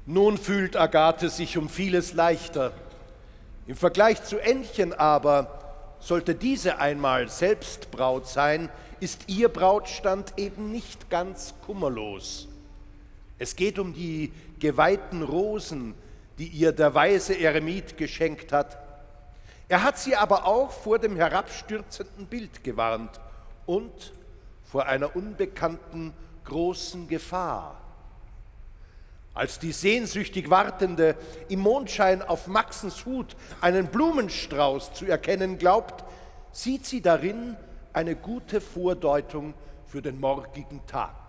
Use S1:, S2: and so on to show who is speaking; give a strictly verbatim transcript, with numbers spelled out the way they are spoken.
S1: Nun fühlt Agathe sich um vieles leichter. Im Vergleich zu Ännchen aber, sollte diese einmal selbst Braut sein, ist ihr Brautstand eben nicht ganz kummerlos. Es geht um die geweihten Rosen, die ihr der weise Eremit geschenkt hat. Er hat sie aber auch vor dem herabstürzenden Bild gewarnt und vor einer unbekannten großen Gefahr. Als die sehnsüchtig Wartende im Mondschein auf Maxens Hut einen Blumenstrauß zu erkennen glaubt, sieht sie darin eine gute Vordeutung für den morgigen Tag.